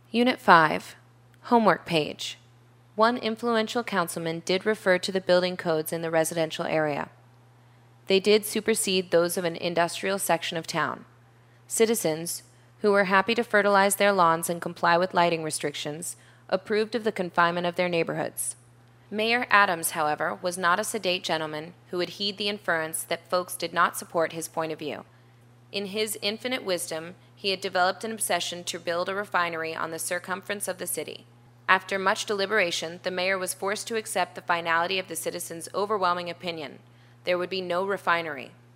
Unit 5, Homework Page. One influential councilman did refer to the building codes in the residential area. They did supersede those of an industrial section of town. Citizens, who were happy to fertilize their lawns and comply with lighting restrictions, approved of the confinement of their neighborhoods. Mayor Adams, however, was not a sedate gentleman who would heed the inference that folks did not support his point of view. In his infinite wisdom, he had developed an obsession to build a refinery on the circumference of the city. After much deliberation, the mayor was forced to accept the finality of the citizens' overwhelming opinion. There would be no refinery.